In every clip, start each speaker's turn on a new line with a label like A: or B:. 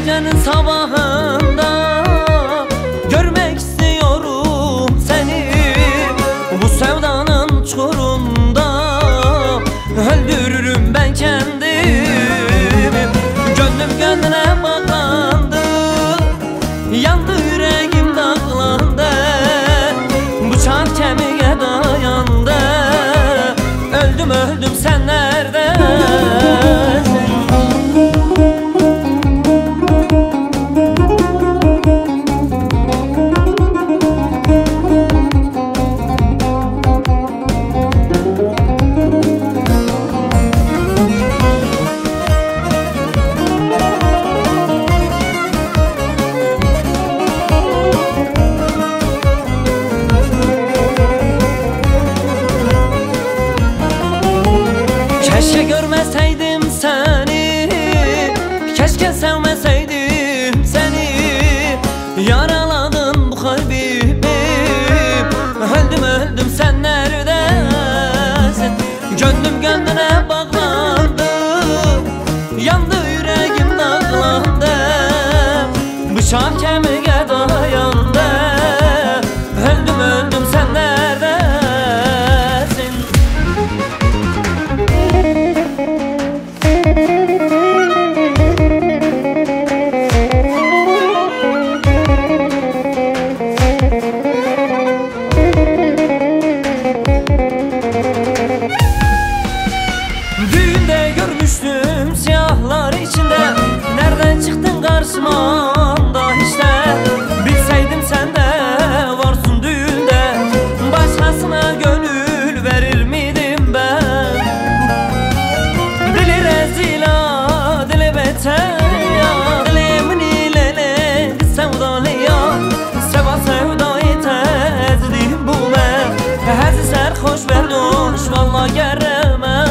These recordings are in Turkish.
A: gecenin sabahında görmek istiyorum seni. Bu sevdanın çukurunda öldürürüm ben kendimi. Gönlüm gönlüne bağlandı, yandı yüreğim dağlandı, bıçak kemiğe dayandı. Öldüm öldüm sen neredesin? Keşke görmeseydim seni, keşke sevmeseydim seni. Yaraladın bu kalbimi, öldüm öldüm sen neredesin? Gönlüm gönlüne bağlandı, yandı yüreğim dağlandı, bıçak kemiğe dayandı. Öldüm öldüm sen neredesin? Düğünde görmüştüm siyahlar içinde, nereden çıktın karşıma da işte. Bilseydim sen de varsın düğünde, başkasına gönül verir miydim ben? Dili rezila, dili beter ya, dilimin ilele sevdalı ya. Seva sevdayı tezdim bu ben, hezi serhoş verdoş valla geremem.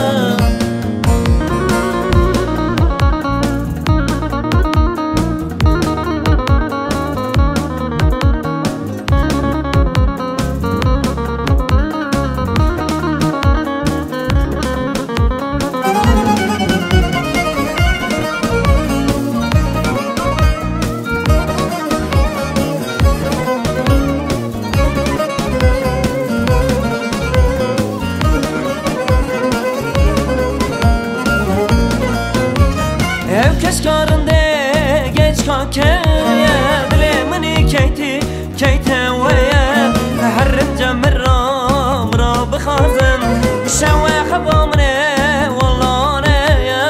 A: Ev keşkarında geç kakeye, dilimini keyti keyteveye. Herrince mirra mirra bıkhazın, şevve habamne vallane ya.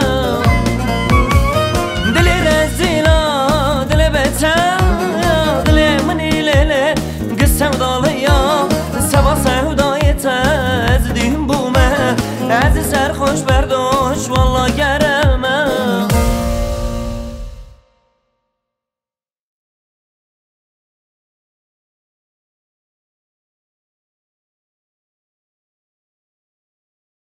A: Dili rezila, dili beter ya, dilimini lele kız sevdalı ya. Seva sevdayı tezdim bu me, ezi serhoş verdo